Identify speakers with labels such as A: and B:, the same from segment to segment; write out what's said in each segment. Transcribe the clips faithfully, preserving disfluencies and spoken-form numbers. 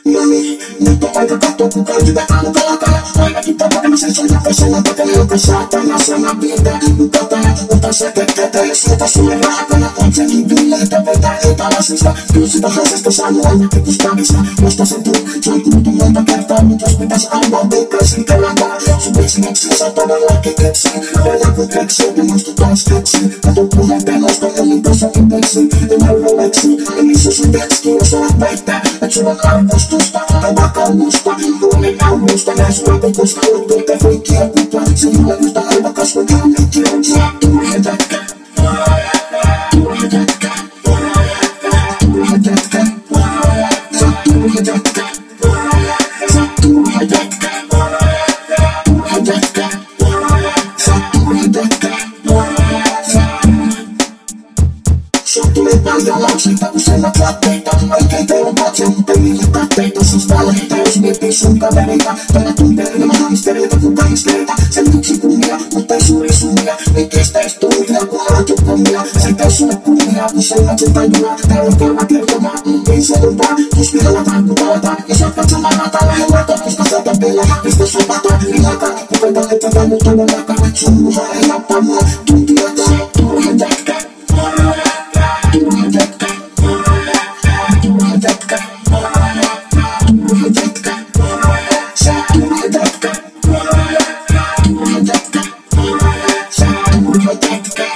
A: Mami, nyt on aika katsoa kun kaikki vetää mun kalakalla. Ainakin tapaamisen sun jakasena tekee joka saatana sana piirtää mukata. Ota sä tekkätä ja sieltä sulle raakana. On se niin villeitä vetää epälasista. Kyllä sitä hasesta saa luolla kekustamista. Musta se tuu, se on kuultu monta kertaa. Mut jos pitäis aivan veikkaisin kellantaa. Sun veksineksi sä todellakin keksii. Ja joku keksii, ja musta taas keksii. Kato puheen pelosta, eli tässä indeksi. Ja mä Roleksi, ja missä sun teksti, jos olet väittää. Et sulla on arvostusta, tai vakaumusta. Luomin nauhusta, nää sua tekosta. Olet pelkä freikkiä kutwa. Se ei ole yhtä aivan kasvun kaunikki on sä. Turha jätkä. Turha jätkä. Turha jätkä. Sä turha jätkä. Sä turha jätkä. Turha jätkä. Sä turha jätkä. Sut tuli paljon lapsilta, useimmat laitteita. Oikein teillä on katse, mutta ei niille katteita. Siis valheita, jos miettii sun kavereita. Tällä tuntee enemmän hamstereita kuin gangstereita. Sen yksi kunnia, mutta ei suuri summia. Ei kestäis tuntia, kun olet jo kommia. Se ei käy sulle kunnia, useimmat sen tajua. Tää on kerma kertomaan, ei se lupaa. Jos pilataan, kun palataan. Jos jatkat samaan rataan, lähden luotaan, koska sieltä pelaa. Pistä sun pataan, niin alkaa. Kukaan tälle tätä, mutta on alkaa. Sun luha ei nappaa mua. Tuntia tää, turha jätkä. Turha jätkä. Turha jätkä. Turha jätkä. Sä turha jätkä. Turha jätkä. Sä turha jätkä.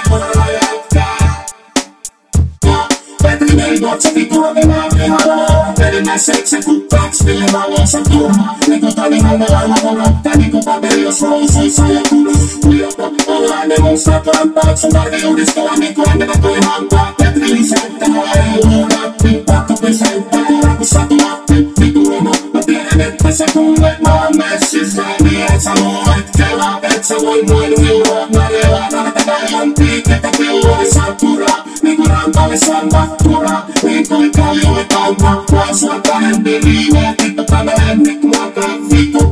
A: Petrin ei nuotseti tuomimaan vihaa. Vedin seitsemän kukkaaksi, mille valossa turhaa. Nikotani halmella valottaa, niinku paperi jos rousuissa ja kulu. Kuljopo, ollaan ne mustat lampaat. Sun tarvi uudistella, niinku anneta toi hampaa. Petri lisäyttää, ei luodatti. Pakko pysäyttää, kun satulatti. Vitu homo, mä tiedän, että sä kuulet. Mä oon messissä, niin et sä luulet. Kelaa, et sä voi noin villoa. Narjella, nartava jontii, ketä pilloa saa turaa. Niinku rantalle samba, turaa. Niin kuin kaljulle kauppa. Mua sua pahempi riiveä, tippa tämä lemmi, kun alkaa vitu.